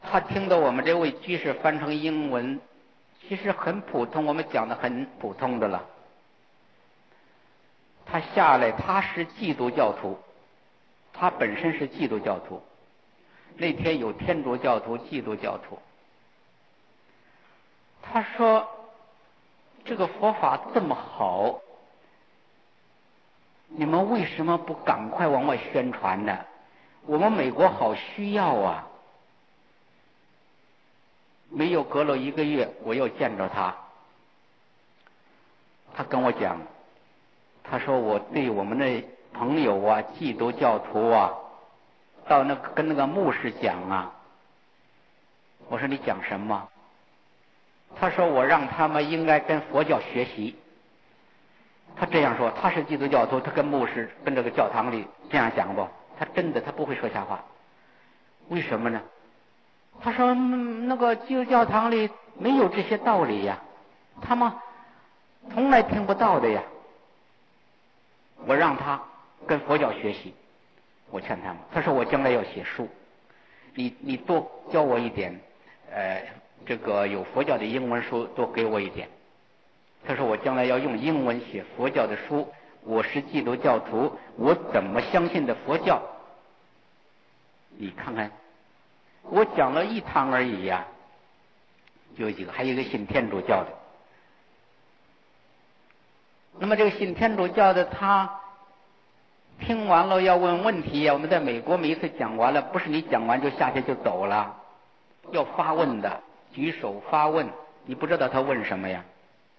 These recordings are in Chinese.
他听到我们这位居士翻成英文，其实很普通，我们讲的很普通的了。他下来，他是基督教徒，他本身是基督教徒。那天有天主教徒、基督教徒。他说：“这个佛法这么好，你们为什么不赶快往外宣传呢？我们美国好需要啊！”没有隔了1个月，我又见着他，他跟我讲，他说我对我们的朋友啊，基督教徒啊，到跟那个牧师讲啊。我说你讲什么？他说我让他们应该跟佛教学习。他这样说，他是基督教徒，他跟牧师跟这个教堂里这样讲不？他真的他不会说瞎话。为什么呢？他说那个基督教堂里没有这些道理呀，他们从来听不到的呀。我让他跟佛教学习，我劝他们。他说我将来要写书，你多教我一点，这个有佛教的英文书多给我一点。他说我将来要用英文写佛教的书，我是基督教徒，我怎么相信的佛教？你看看，我讲了1堂而已呀，有几个，还有一个信天主教的。那么这个信天主教的他听完了要问问题呀。我们在美国每一次讲完了，不是你讲完就下去就走了，要发问的，举手发问。你不知道他问什么呀？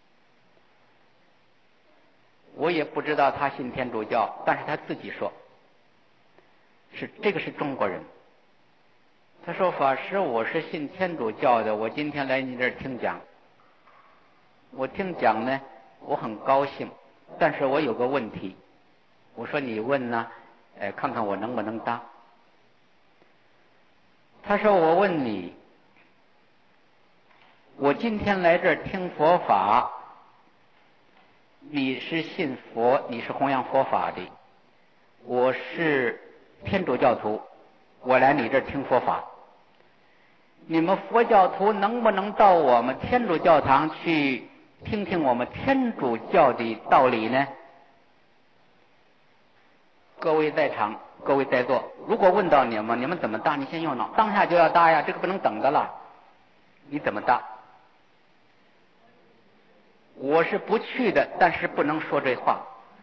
我也不知道他信天主教，但是他自己说，这个是中国人。他说法师，我是信天主教的，我今天来你这儿听讲。我听讲呢，我很高兴，但是我有个问题。我说你问呢，看看我能不能答。他说我问你，我今天来这儿听佛法，你是信佛，你是弘扬佛法的，我是天主教徒，我来你这儿听佛法。你们佛教徒能不能到我们天主教堂去听听我们天主教的道理呢？各位在场，各位在座，如果问到你们怎么答？你先用脑，当下就要答呀，这个不能等的了。你怎么答？我是不去的，但是不能说这话。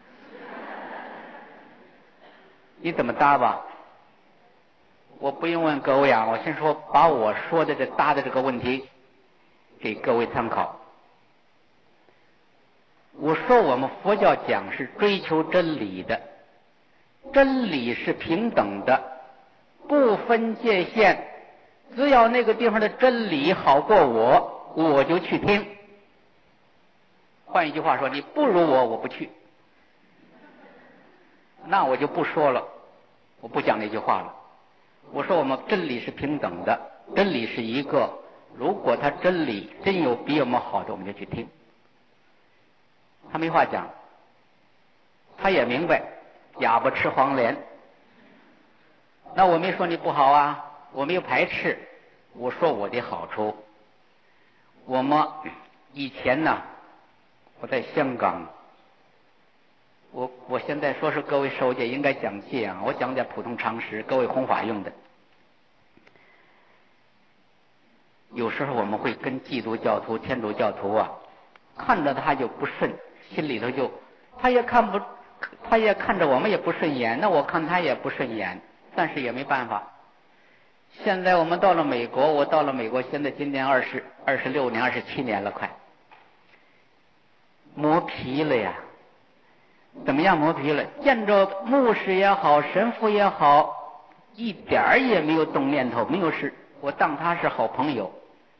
你怎么答吧？我不用问各位啊，我先说把我说的这答的这个问题给各位参考。我说我们佛教讲是追求真理的，真理是平等的，不分界限，只要那个地方的真理好过我就去听。换一句话说，你不如我不去，那我就不说了，我不讲那句话了。我说我们真理是平等的，真理是一个，如果他真理真有比我们好的，我们就去听。他没话讲，他也明白哑巴吃黄连。那我没说你不好啊，我没有排斥，我说我的好处。我们以前呢，我在香港，我现在说是各位受戒应该讲戒啊，我讲点普通常识，各位弘法用的。有时候我们会跟基督教徒、天主教徒啊，看着他就不顺，心里头就他也看着我们也不顺眼，那我看他也不顺眼，但是也没办法。现在我们到了美国，我到了美国，现在今年26年、27年了，快磨皮了呀。怎么样磨皮了？见着牧师也好，神父也好，一点儿也没有动念头，没有事，我当他是好朋友。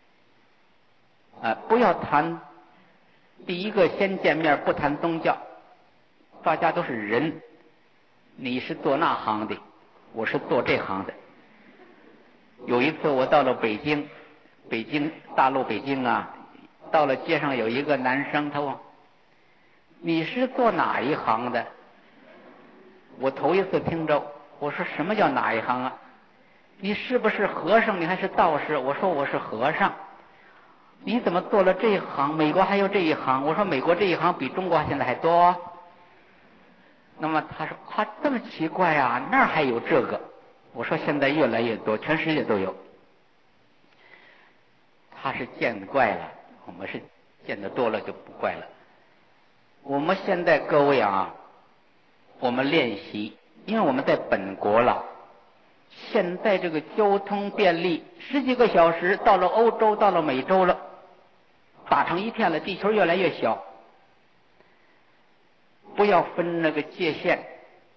不要谈，第一个先见面不谈宗教，大家都是人，你是做那行的，我是做这行的。有一次我到了北京大陆北京啊，到了街上有一个男生，他问你是做哪一行的？我头一次听着，我说什么叫哪一行啊？ 你是不是和尚？你还是道士？我说我是和尚。你怎么做了这一行？美国还有这一行？我说美国这一行比中国现在还多。那么他说啊，这么奇怪啊，那儿还有这个？我说现在越来越多，全世界都有。他是见怪了，我们是见得多了就不怪了。我们现在各位啊，我们练习，因为我们在本国了。现在这个交通便利，10几个小时到了欧洲，到了美洲了，打成一片了，地球越来越小。不要分那个界限。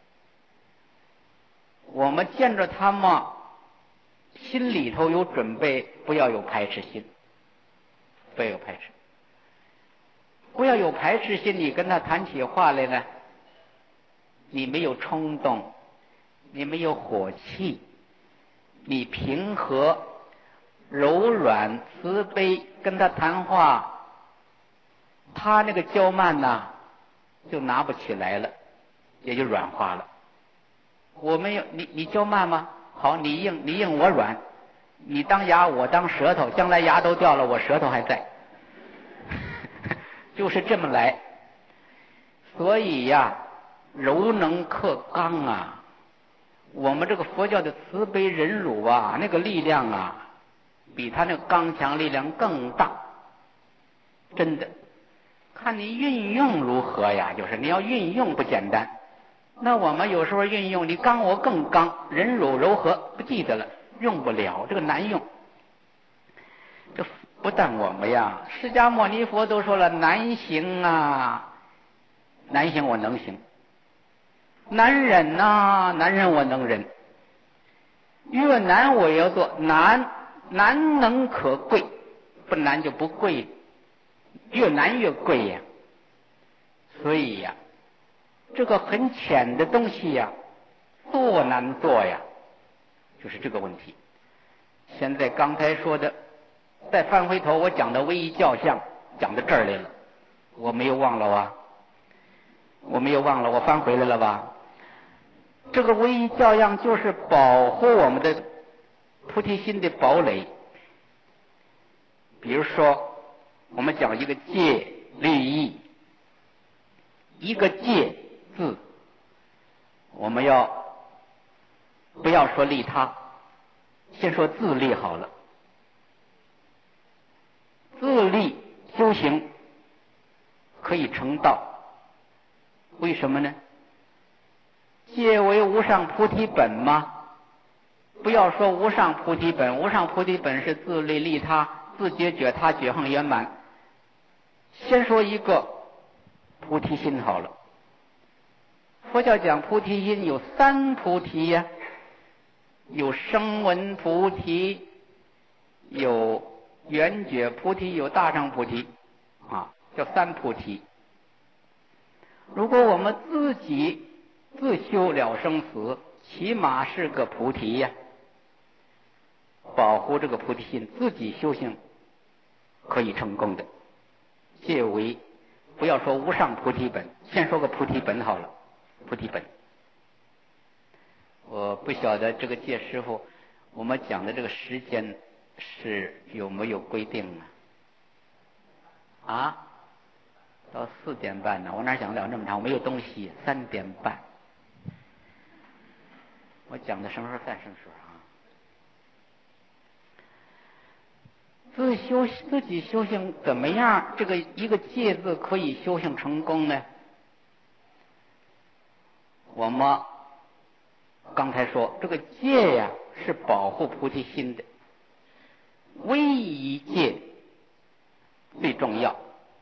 我们见着他们，心里头有准备，不要有排斥心，不要有排斥，不要有排斥心。你跟他谈起话来呢，你没有冲动，你没有火气，你平和、柔软、慈悲，跟他谈话，他那个娇慢呐，就拿不起来了，也就软化了。我没有你娇慢吗？好，你硬我软，你当牙我当舌头，将来牙都掉了，我舌头还在，就是这么来。所以呀，柔能克刚啊。我们这个佛教的慈悲忍辱啊，那个力量啊，比他那个刚强力量更大，真的。看你运用如何呀，就是你要运用不简单。那我们有时候运用，你刚我更刚，忍辱柔和不记得了，用不了，这个难用。这不但我们呀，释迦牟尼佛都说了难行啊，难行我能行，难忍呐，难忍我能忍。越难我要做，难能可贵，不难就不贵，越难越贵呀。所以呀，这个很浅的东西呀，多难做呀，就是这个问题。现在刚才说的，再翻回头我讲的唯一教相，讲到这儿来了，我没有忘了啊，我没有忘了，我翻回来了吧？这个唯一教样就是保护我们的菩提心的堡垒。比如说，我们讲一个戒律义，一个戒字，我们不要说利他，先说自利好了。自利修行可以成道，为什么呢？戒为无上菩提本吗？不要说无上菩提本，无上菩提本是自利利他，自觉觉他觉行圆满。先说一个菩提心好了。佛教讲菩提心有3菩提呀，有声闻菩提，有缘觉菩提，有大乘菩提，啊，叫3菩提。如果我们自己自修了生死，起码是个菩提呀。保护这个菩提心，自己修行可以成功的。戒为不要说无上菩提本，先说个菩提本好了。菩提本，我不晓得这个戒师傅，我们讲的这个时间是有没有规定啊？到4点半呢，我哪讲得了那么长？我没有东西，3点半。我讲的什么时候算什么时候啊？自己修行怎么样？这个一个戒字可以修行成功呢？我们刚才说这个戒呀，是保护菩提心的，唯一戒最重要。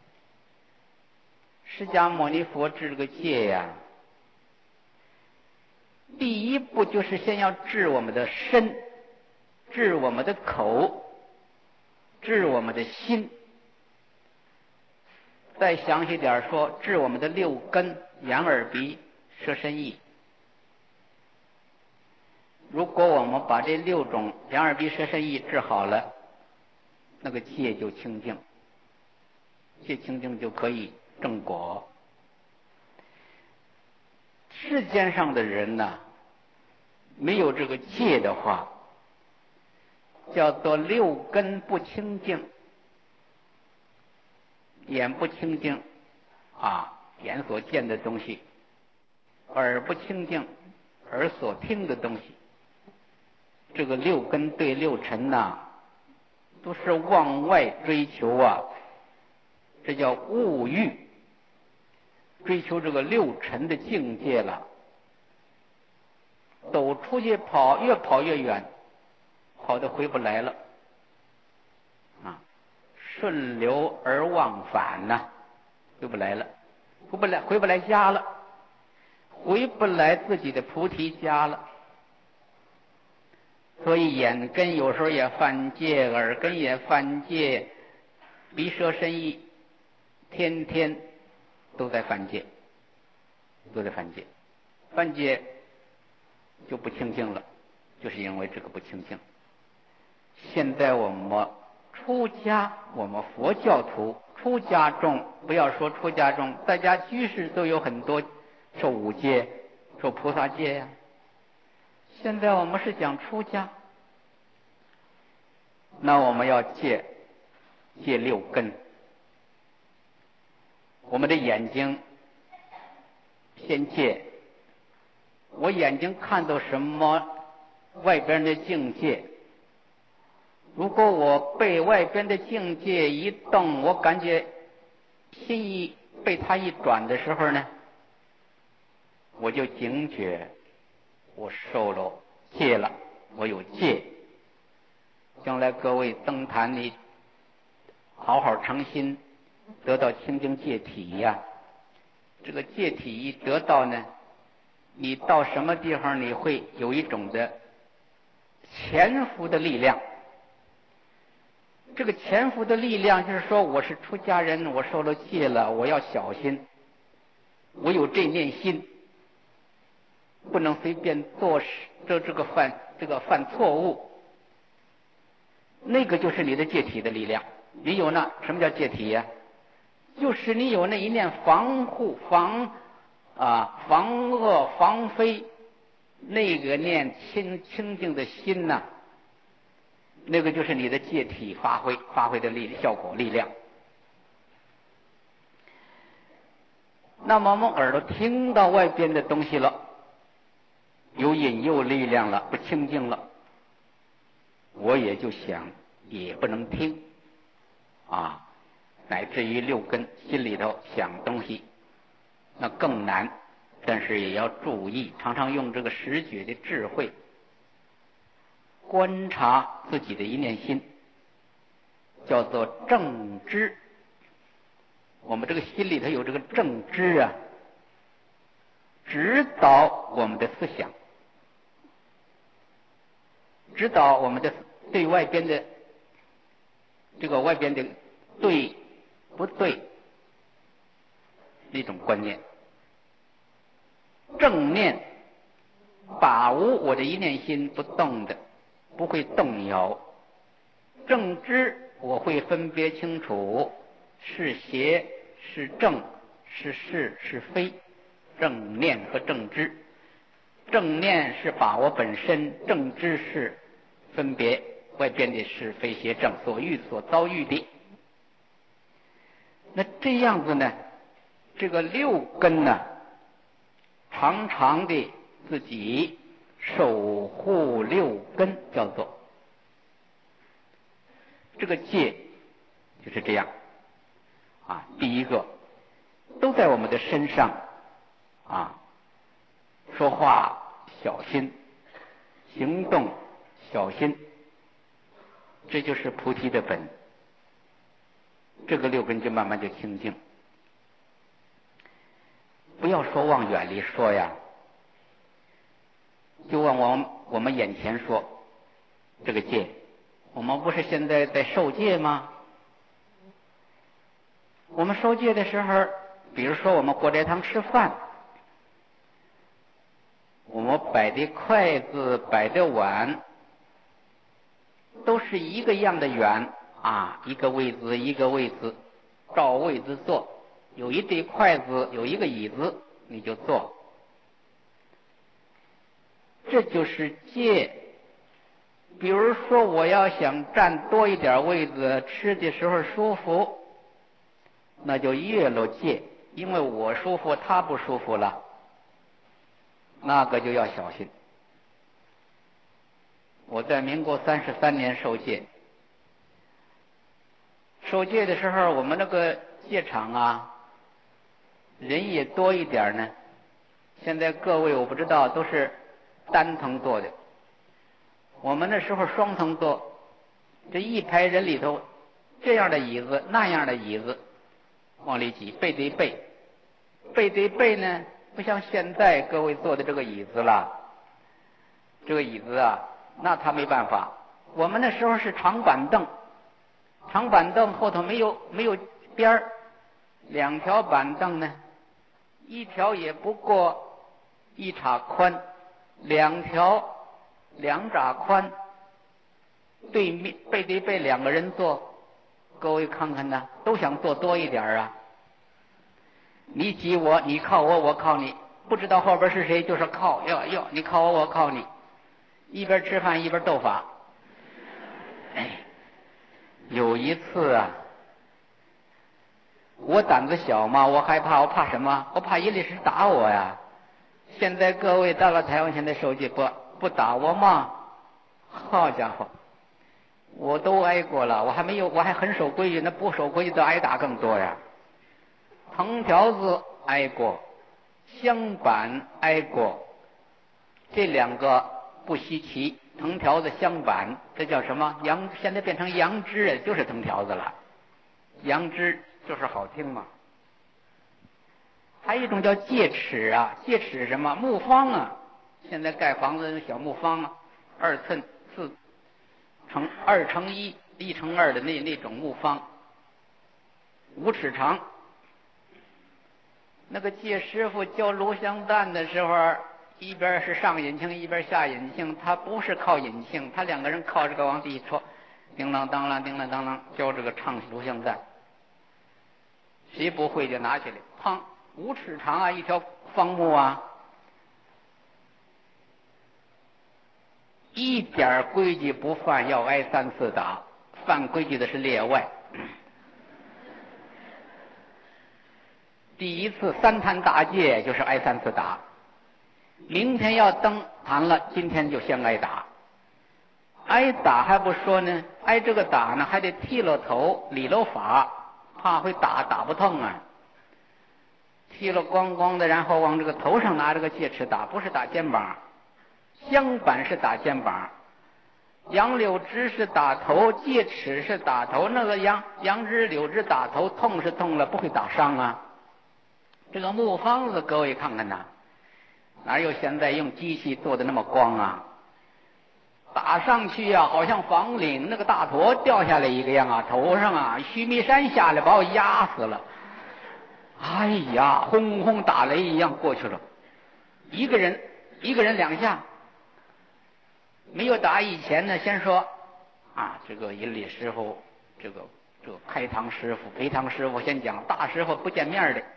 释迦牟尼佛治这个戒呀，第一步就是先要治我们的身，治我们的口，治我们的心。再详细点说，治我们的6根：眼耳鼻舌身意。如果我们把这6种眼耳鼻舌身意治好了，那个戒就清净，戒清净就可以正果。世间上的人呢，没有这个戒的话， 叫做六根不清净。眼不清净眼所见的东西；耳不清净，耳所听的东西。这个六根对六尘都是往外追求这叫物欲，追求这个六尘的境界了。走出去跑，越跑越远，跑得回不来了顺流而忘返回不来了，回不来家了，回不来自己的菩提家了。所以眼根有时候也犯戒，耳根也犯戒，鼻舌身意天天都在犯戒，犯戒就不清净了，就是因为这个不清净。现在我们出家，我们佛教徒出家众，不要说出家众，在家居士都有很多受五戒、受菩萨戒呀。现在我们是讲出家，那我们要戒六根。我们的眼睛先戒，我眼睛看到什么外边的境界，如果我被外边的境界一动，我感觉心意被它一转的时候呢，我就警觉，我受了戒了，我有戒。将来各位登坛，你好好诚心，得到清净戒体这个戒体一得到呢，你到什么地方你会有一种的潜伏的力量。这个潜伏的力量就是说，我是出家人，我受了戒了，我要小心，我有这念心，不能随便做事，这个犯错误。那个就是你的戒体的力量。你有什么叫戒体就是你有那一念防护、防恶、防非，那个念清净的心那个就是你的戒体发挥的效果力量。那么我们耳朵听到外边的东西了，有引诱力量了，不清净了，我也就想也不能听乃至于六根心里头想东西，那更难。但是也要注意，常常用这个识觉的智慧观察自己的一念心，叫做正知。我们这个心里头有这个正知指导我们的思想，指导我们的对外边的对不对那种观念。正念把握我的一念心不动的，不会动摇。正知我会分别清楚是邪是正是是是非，正念和正知。正念是把握本身，正知是分别外边的是非邪正，所遇所遭遇的。那这样子呢，这个六根常常的自己守护六根，叫做这个戒就是这样第一个都在我们的身上说话小心，行动小心，这就是菩提的本。这个六根就慢慢就清净。不要说往远里说就往我们眼前说。这个戒，我们不是现在在受戒吗？我们受戒的时候，比如说我们过斋堂吃饭，我们摆的筷子摆的碗都是一个样的圆一个位子一个位子，照位子坐，有一对筷子有一个椅子你就坐。这就是戒比如说我要想占多一点位子，吃的时候舒服，那就越了界，因为我舒服他不舒服了，那个就要小心。我在民国33年受戒，受戒的时候我们那个戒场啊人也多一点呢。现在各位我不知道都是单层坐的，我们那时候双层坐，这一排人里头这样的椅子那样的椅子往里挤，背对背，背对背呢不像现在各位坐的这个椅子了，这个椅子啊那他没办法。我们那时候是长板凳，长板凳后头没有边儿，两条板凳呢，一条也不过1拃宽，两条2拃宽，对面背对背两个人坐，各位看看呢，都想坐多一点啊。你挤我，你靠我，我靠你，不知道后边是谁，就是靠，哟，你靠我，我靠你，一边吃饭一边斗法。有一次啊，我胆子小嘛，我害怕，我怕什么？我怕尹律师打我呀。现在各位到了台湾，现在受戒不打我吗？好家伙，我都挨过了，我还很守规矩，那不守规矩的挨打更多呀。藤条子挨过，香板挨过，这两个不稀奇。藤条子、香板，这叫什么？现在变成杨枝，就是藤条子了。杨枝就是好听嘛。还有一种叫戒尺啊，戒尺是什么？木方啊。现在盖房子小木方啊，2寸4乘2乘1 1乘2的那种木方，5尺长。那个戒师傅教录像带的时候，一边是上引磬一边下引磬，他不是靠引磬，他两个人靠这个往地一戳，叮啷当啷叮啷当啷教这个唱录像带。谁不会就拿起来，砰，5尺长啊，一条方木啊，一点规矩不犯要挨3次打，犯规矩的是列外。第一次3坛大戒就是挨3次打，明天要登坛了，今天就先挨打。挨打还不说呢，挨这个打呢还得剃了头理了发，怕会打不痛啊。剃了光光的，然后往这个头上拿这个戒尺打，不是打肩膀，香板是打肩膀，杨柳枝是打头，戒尺是打头。那个杨枝柳枝打头痛是痛了，不会打伤啊。这个木方子各位看看呐，哪有现在用机器做的那么光啊？打上去啊，好像房顶那个大坨掉下来一个样啊，头上啊须弥山下来把我压死了。哎呀，轰轰打雷一样过去了，一个人2下。没有打以前呢，先说啊，这个引礼师傅，这个开堂师傅、陪堂师傅先讲，大师傅不见面的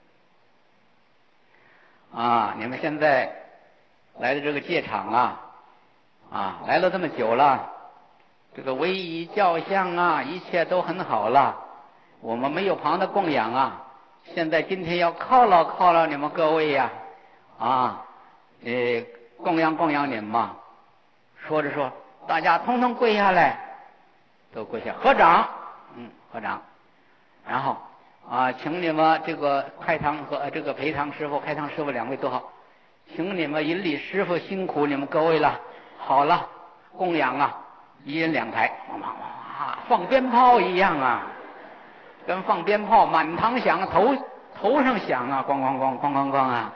啊。你们现在来的这个戒场啊，来了这么久了，这个唯一教相啊，一切都很好了。我们没有旁的供养啊，现在今天要犒劳你们各位呀，供养你们嘛。说着说，大家统统跪下来，都跪下合掌，合掌。然后请你们这个开堂和这个陪堂师傅、开堂师傅2位都好，请你们引礼师傅辛苦你们各位了。好了，供养啊，一人2台，放鞭炮一样啊，跟放鞭炮满堂响，头上响啊，咣咣咣咣咣咣啊。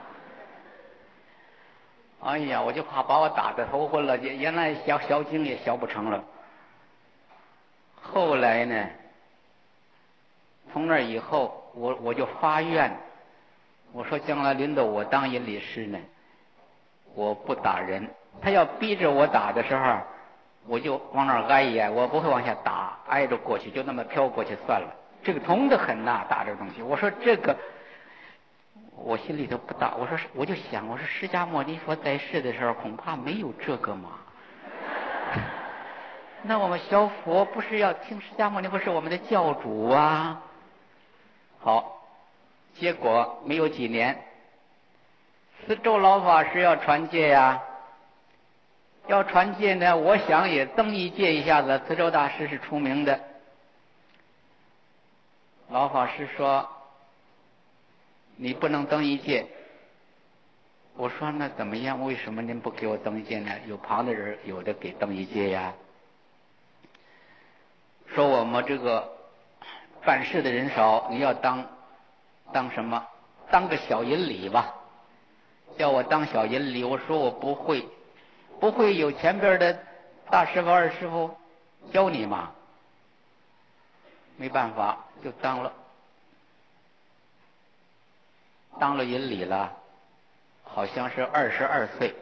哎呀，我就怕把我打得头昏了，原来小经也小不成了。后来呢，从那以后我就发愿，我说将来轮到我当引礼师呢，我不打人。他要逼着我打的时候，我就往那儿挨一挨，我不会往下打，挨着过去，就那么飘过去算了。这个痛得很呐，打这个东西。我说这个。我心里头不大，我就想，我说释迦牟尼佛在世的时候恐怕没有这个嘛。 那我们学佛不是要听释迦牟尼佛是我们的教主啊？好，结果没有几年，四周老法师要传戒呀。要传戒呢，我想也登一戒一下子。慈州大师是出名的，老法师说你不能登一戒。我说那怎么样？为什么您不给我登一戒呢？有旁的人有的给登一戒呀。说我们这个办事的人少，你要当什么？当个小银礼吧。叫我当小银礼，我说我不会。不会有前边的大师傅二师傅教你吗？没办法，就当了银礼了，好像是22岁，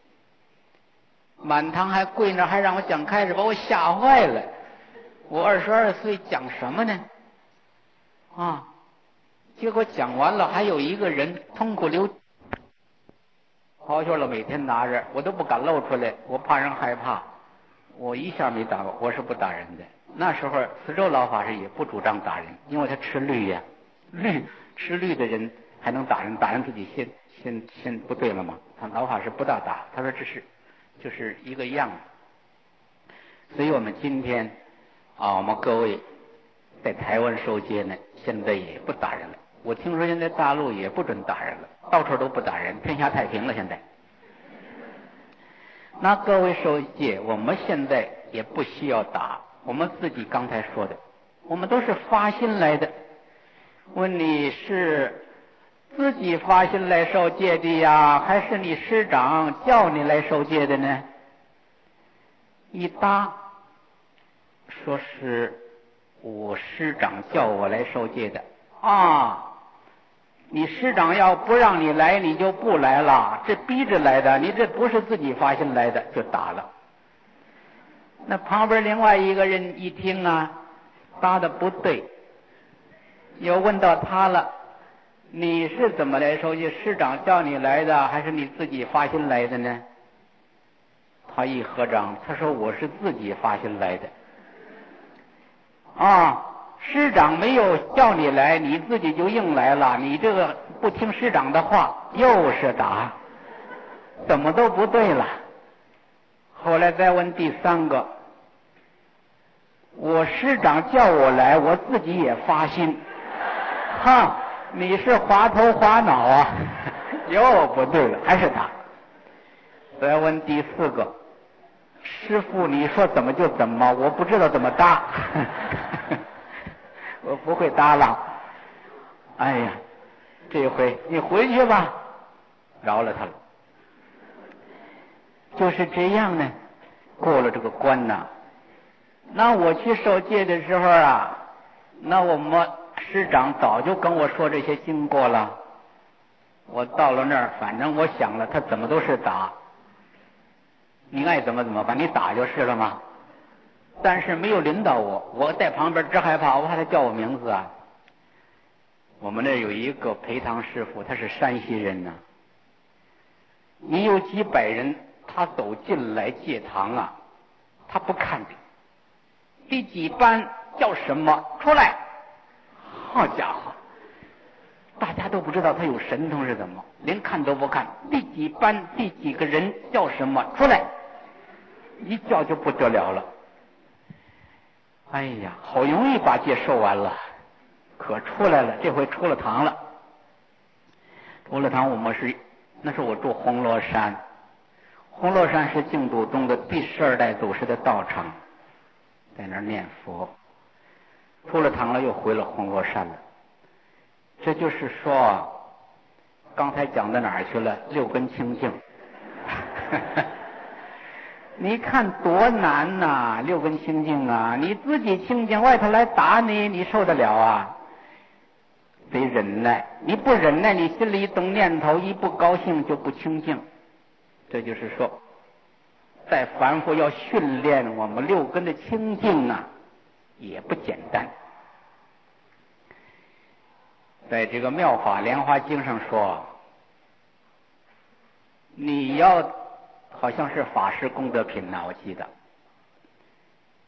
满堂还跪那，还让我讲开始，把我吓坏了。我22岁讲什么呢？啊！结果讲完了，还有一个人痛哭流好笑了，每天拿着，我都不敢露出来，我怕人害怕。我一下没打过，我是不打人的。那时候慈州老法师也不主张打人，因为他吃律呀，吃律的人还能打人，打人自己先不对了嘛。他老法师不大打，他说这是就是一个样子。所以我们今天我们各位在台湾受戒呢，现在也不打人了。我听说现在大陆也不准打人了，到处都不打人，天下太平了。现在，那各位受戒，我们现在也不需要打，我们自己刚才说的，我们都是发心来的。问你是自己发心来受戒的呀，还是你师长叫你来受戒的呢？一答说是我师长叫我来受戒的啊。你师长要不让你来，你就不来了，这逼着来的，你这不是自己发心来的，就打了。那旁边另外一个人一听啊，答的不对，又问到他了，你是怎么来受戒？师长叫你来的，还是你自己发心来的呢？他一合掌，他说我是自己发心来的。啊，师长没有叫你来，你自己就硬来了，你这个不听师长的话，又是打，怎么都不对了。后来再问第三个，我师长叫我来，我自己也发心，哈，你是滑头滑脑啊，又不对了，还是打。再问第四个，师父你说怎么就怎么，我不知道怎么搭，我不会搭了。哎呀，这回你回去吧，饶了他了。就是这样呢，过了这个关呐。那我去受戒的时候啊，那我们师长早就跟我说这些经过了。我到了那儿，反正我想了，他怎么都是打，你爱怎么怎么办，你打就是了嘛。但是没有领导我，我在旁边直害怕，我怕他叫我名字啊。我们那有一个陪堂师傅，他是山西人呐。你有几百人，他走进来戒堂啊，他不看的。第几班叫什么出来？好家伙，大家都不知道他有神通是怎么，连看都不看。第几班第几个人叫什么出来？一叫就不得了了。哎呀，好容易把戒受完了，可出来了，这回出了堂了。出了堂，那是我住红螺山，红螺山是净土宗的第12代祖师的道场，在那儿念佛。出了堂了，又回了红螺山了。这就是说，刚才讲到哪儿去了？六根清净。你看多难呐，六根清净啊！你自己清净，外头来打你，你受得了啊？得忍耐，你不忍耐，你心里一动念头，一不高兴就不清净。这就是说，在凡夫要训练我们六根的清净啊，也不简单。在这个《妙法莲华经》上说，你要好像是法师功德品呢，我记得。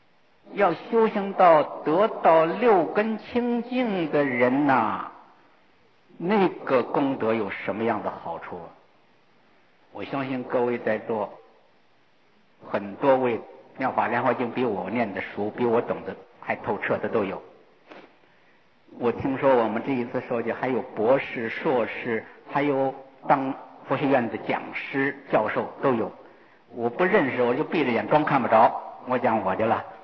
要修行到得到六根清净的人呐，那个功德有什么样的好处？我相信各位在座很多位《妙法莲华经》比我念的熟，比我懂得还透彻的都有。我听说我们这一次受教还有博士、硕士，还有当佛学院的讲师、教授都有。我不认识，我就闭着眼装看不着，我讲我的了。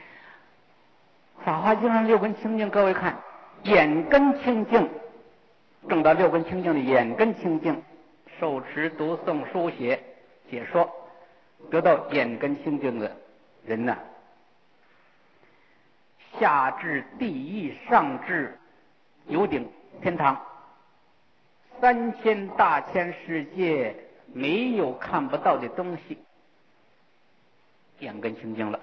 法华经上六根清净，各位看，眼根清净，证到六根清净的眼根清净，受持读诵书写解说，得到眼根清净的人呐，下至地狱，上至有顶天堂，3000大千世界没有看不到的东西，眼根清净了。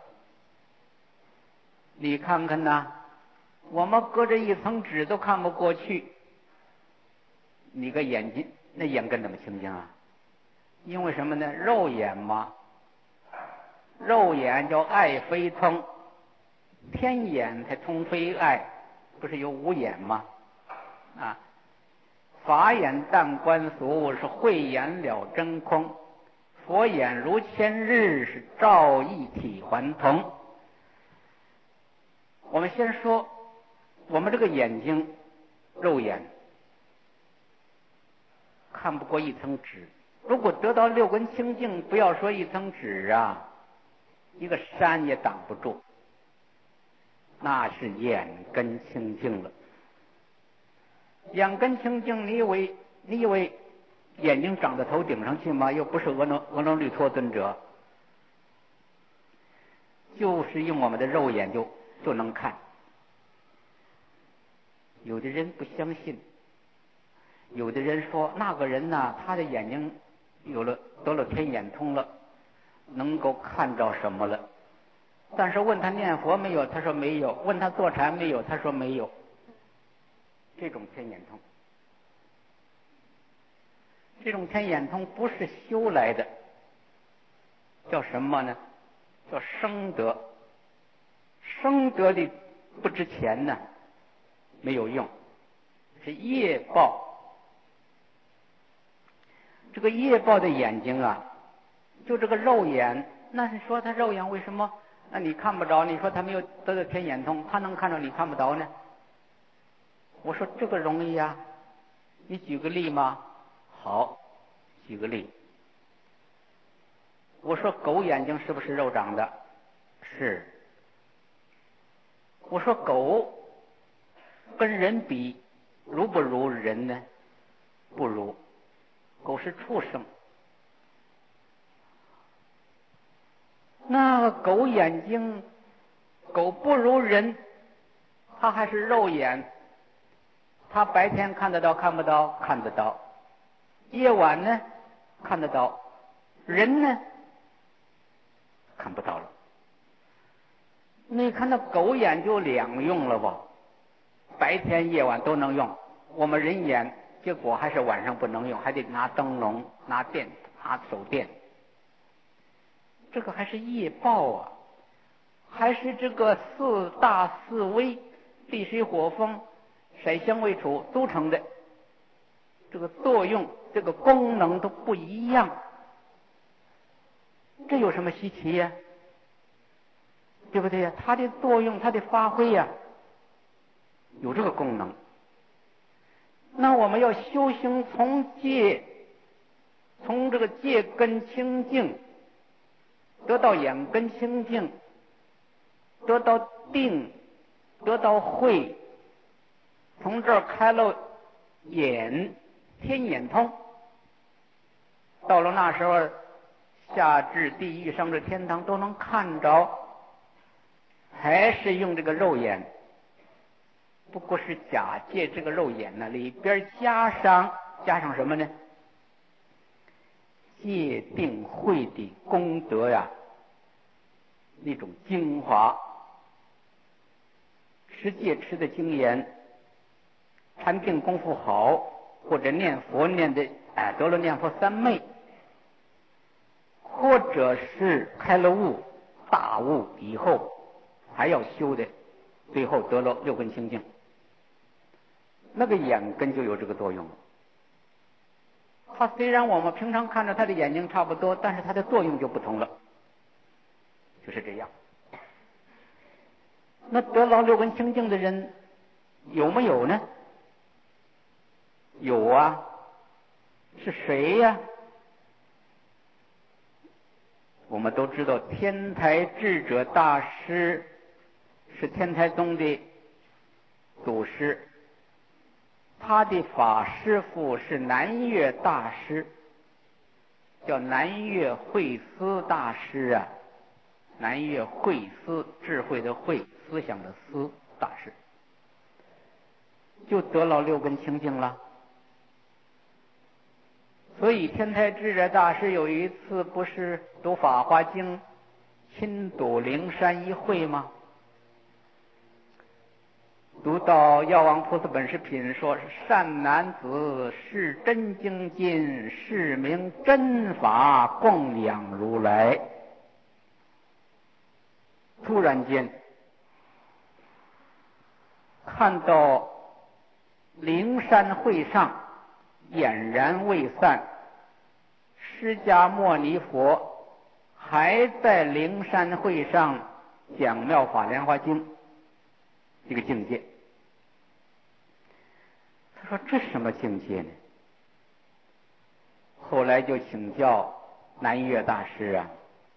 你看看呐，我们隔着一层纸都看不过去，你个眼睛那眼根怎么清净啊？因为什么呢？肉眼嘛，肉眼叫爱非通，天眼才通非爱，不是有五眼吗？啊，法眼但观俗，是慧眼了真空；佛眼如千日，是照一体还同。我们先说，我们这个眼睛，肉眼看不过一层纸。如果得到六根清净，不要说一层纸啊，一个山也挡不住。那是眼根清净了。眼根清净，你以为眼睛长到头顶上去吗？又不是俄罗律托尊者，就是用我们的肉眼就能看。有的人不相信，有的人说那个人呢，他的眼睛得了天眼通了，能够看着什么了。但是问他念佛没有，他说没有；问他坐禅没有，他说没有。这种天眼通，这种天眼通不是修来的，叫什么呢？叫生德。生德的不值钱呢，没有用，是业报。这个业报的眼睛啊，就这个肉眼，那你说他肉眼为什么？那你看不着，你说他没有得到天眼通，他能看着你看不着呢？我说这个容易啊，你举个例吗？好，举个例。我说狗眼睛是不是肉长的？是。我说狗跟人比，如不如人呢？不如。狗是畜生。那狗眼睛，狗不如人，它还是肉眼。它白天看得到看不到？看得到。夜晚呢？看得到。人呢？看不到了。你看那狗眼就两用了吧？白天夜晚都能用。我们人眼结果还是晚上不能用，还得拿灯笼、拿手电。这个还是业报啊，还是这个四大四威，地水火风、色香味触组成的。这个作用、这个功能都不一样，这有什么稀奇呀？对不对呀？它的作用、它的发挥呀，有这个功能。那我们要修行从这个戒根清净，得到眼根清净，得到定，得到慧，从这儿开了眼，天眼通。到了那时候，下至地狱，上至天堂都能看着，还是用这个肉眼，不过是假借这个肉眼呢，里边加上什么呢？戒定慧的功德呀，那种精华。持戒持的精严，禅定功夫好，或者念佛念的得了念佛三昧，或者是开了悟大悟以后， 还要修的，最后得了六根清净。那个眼根就有这个作用。它虽然我们平常看着它的眼睛差不多，但是它的作用就不同了，就是这样。那得了六根清净的人有没有呢？有啊。是谁呀？我们都知道天台智者大师是天台宗的祖师，他的法师父是南岳大师，叫南岳慧思大师啊。南岳慧思，智慧的慧，思想的思大师，就得了六根清净了。所以天台智者大师有一次不是读《法华经》，亲睹灵山一会吗？读到药王菩萨本师品说：“善男子，是真经今，是名真法，供养如来。”突然间看到灵山会上俨然未散，释迦牟尼佛还在灵山会上讲《妙法莲华经》这个境界。他说这什么境界呢？后来就请教南岳大师啊。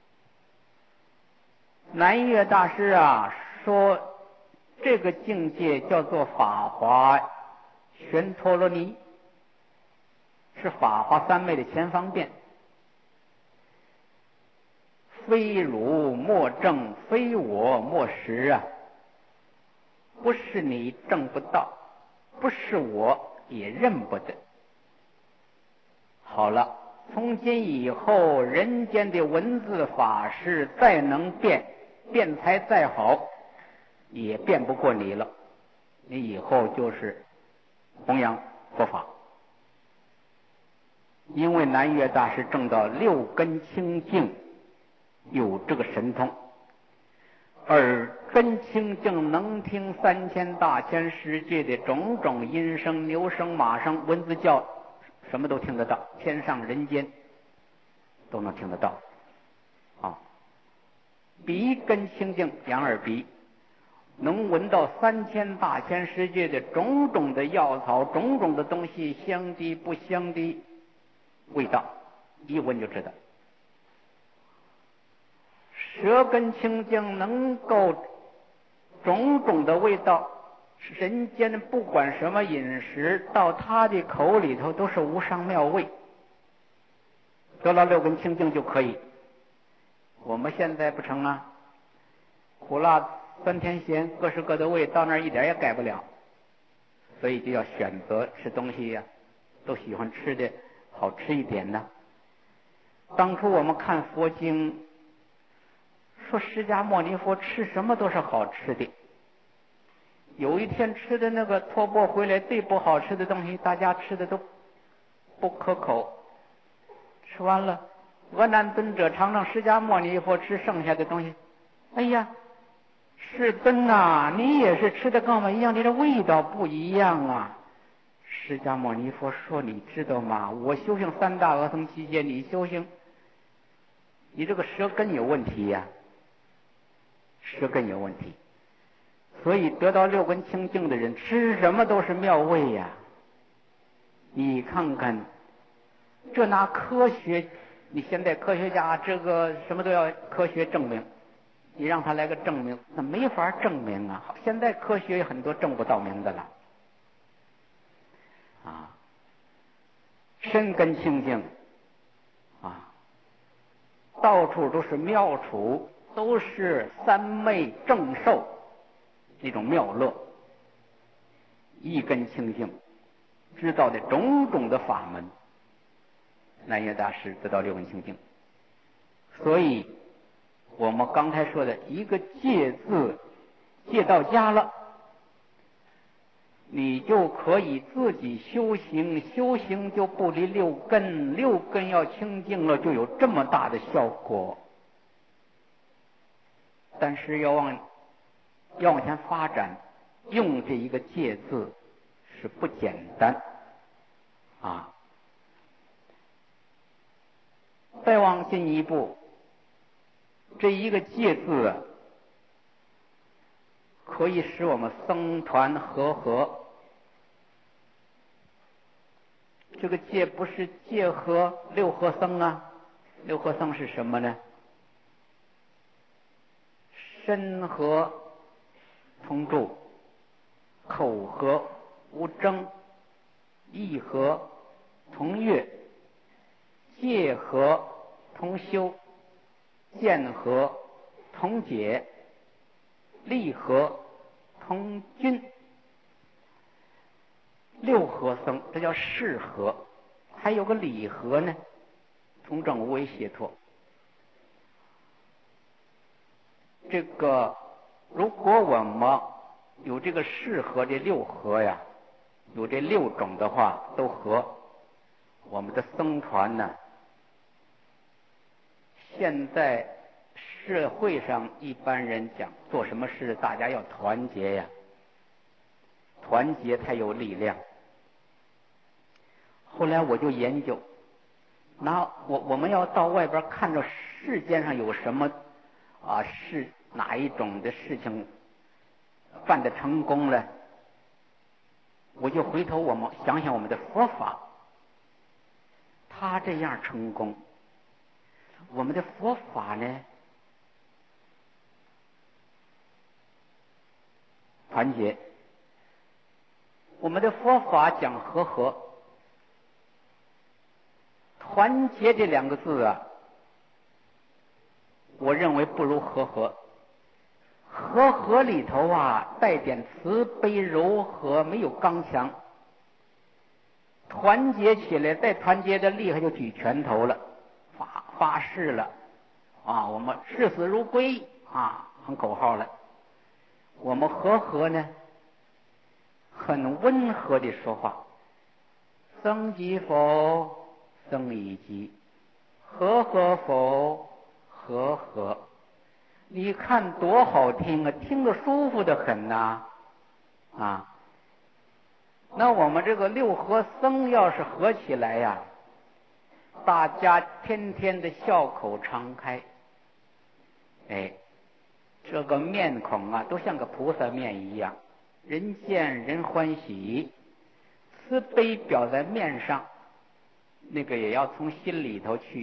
南岳大师啊说，这个境界叫做法华玄陀罗尼，是法华三昧的前方便。非汝莫证，非我莫识啊！不是你证不到，不是我也认不得。好了，从今以后，人间的文字法师再能辩，辩才再好，也辩不过你了。你以后就是弘扬佛法。因为南岳大师证到六根清净，有这个神通，耳根清净，能听3000大千世界的种种音声、牛声、马声、蚊子叫，什么都听得到，天上人间都能听得到。鼻根清净，仰耳鼻，能闻到3000大千世界的种种的药草、种种的东西，香的不香的味道，一闻就知道。舌根清净，能够种种的味道，人间不管什么饮食，到他的口里头都是无上妙味。得了六根清净就可以。我们现在不成啊，苦辣酸甜咸各式各的味，到那儿一点也改不了，所以就要选择吃东西呀，都喜欢吃的好吃一点的。当初我们看佛经说释迦牟尼佛吃什么都是好吃的，有一天吃的那个托钵回来最不好吃的东西，大家吃的都不可口。吃完了，阿难尊者尝尝释迦牟尼佛吃剩下的东西，哎呀，世尊呐，你也是吃的跟我们一样，你的味道不一样啊。释迦牟尼佛说：“你知道吗？我修行3大阿僧期间，你修行，你这个舌根有问题呀，舌根有问题。所以得到六根清净的人，吃什么都是妙味呀。你看看，这拿科学，你现在科学家这个什么都要科学证明。”你让他来个证明，那没法证明啊！现在科学有很多证不到明的了，身根清净，到处都是妙处，都是三昧正受那种妙乐。一根清净，知道的种种的法门，南岳大师得到六根清净，所以我们刚才说的一个戒字，戒到家了，你就可以自己修行，修行就不离六根，六根要清净了，就有这么大的效果。但是要要往前发展，用这一个戒字是不简单啊。再往进一步，这一个戒字可以使我们僧团和合。这个戒不是戒和六合僧啊，六合僧是什么呢？身和同住，口和无争，意和同悦，戒和同修，见和同解，力和同均。六合僧，这叫事合，还有个理合呢，同证无为解脱。这个如果我们有这个事合这六合呀，有这六种的话都合，我们的僧团呢，现在社会上一般人讲做什么事大家要团结呀，团结才有力量。后来我就研究，我们要到外边看着世间上有什么是哪一种的事情办得成功了，我就回头我们想想我们的佛法，他这样成功，我们的佛法呢，团结，我们的佛法讲和合，团结这两个字啊，我认为不如和合。和合里头啊带点慈悲柔和，没有刚强。团结起来，再团结的厉害就举拳头了，发誓了我们视死如归喊口号了。我们和合呢，很温和的说话，僧即否，僧已极，和合否，和合。你看多好听啊，听着舒服的很呐那我们这个六合僧要是合起来呀，大家天天的笑口常开，这个面孔啊都像个菩萨面一样，人见人欢喜，慈悲表在面上，那个也要从心里头去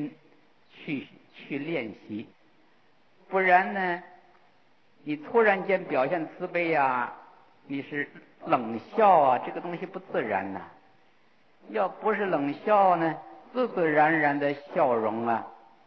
练习，不然呢，你突然间表现慈悲呀，你是冷笑这个东西不自然呐。要不是冷笑呢，自自然然的笑容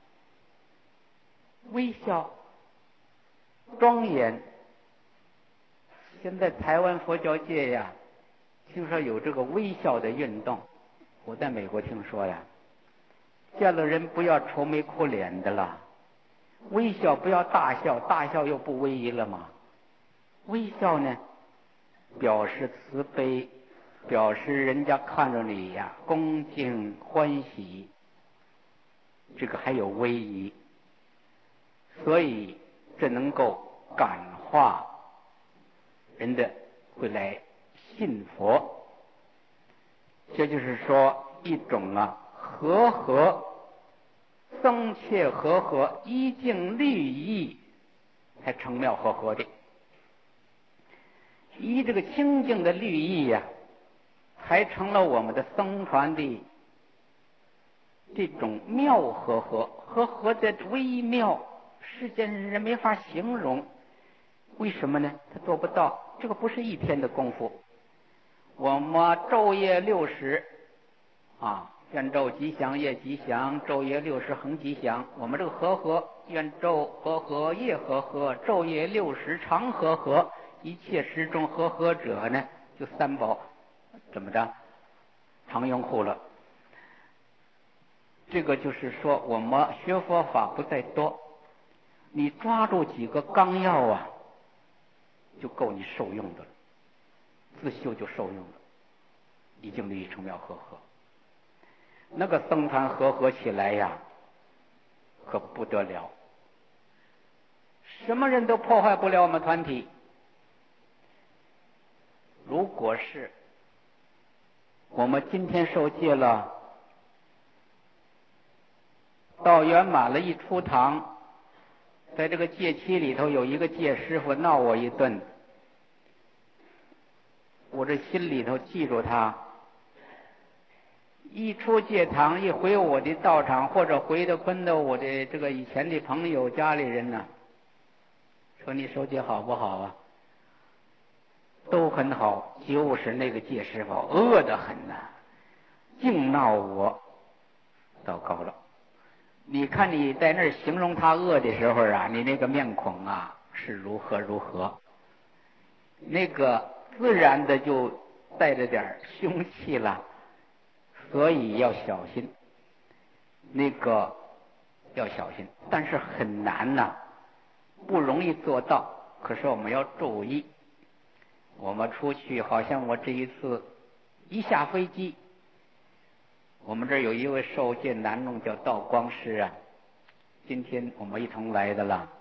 微笑，庄严。现在台湾佛教界呀，听说有这个微笑的运动，我在美国听说呀，见了人不要愁眉苦脸的了，微笑不要大笑，大笑又不威仪了嘛。微笑呢，表示慈悲，表示人家看着你呀恭敬欢喜，这个还有威仪，所以这能够感化人的会来信佛。这就是说一种和合，僧切和合，依净律义才成妙和合的。依这个清净的律义呀，才成了我们的僧团的这种妙和合，和合的微妙，世间人没法形容。为什么呢？他做不到，这个不是一天的功夫。我们昼夜60愿昼吉祥夜吉祥，昼夜60恒吉祥。我们这个和合，愿昼和合夜和合，昼夜60常和合。一切时中和合者呢，就三宝怎么着常用户了。这个就是说我们学佛法不在多，你抓住几个纲要就够你受用的了，自修就受用了，已经律义成妙和合。那个僧团和合起来呀，可不得了。 什么人都破坏不了我们团体。如果是我们今天受戒了，到圆满了一出堂，在这个戒期里头有一个戒师傅闹我一顿，我这心里头记住他，一出戒堂一回我的道场，或者回到跟着我的这个以前的朋友家里人呢，说你受戒好不好啊？都很好，就是那个戒师傅恶得很呐，净闹我。糟糕了，你看你在那儿形容他恶的时候啊，你那个面孔啊是如何如何，那个自然的就带着点凶气了，所以要小心，那个要小心，但是很难呐，不容易做到。可是我们要注意，我们出去，好像我这一次一下飞机，我们这儿有一位受戒男众叫道光师啊，今天我们一同来的了。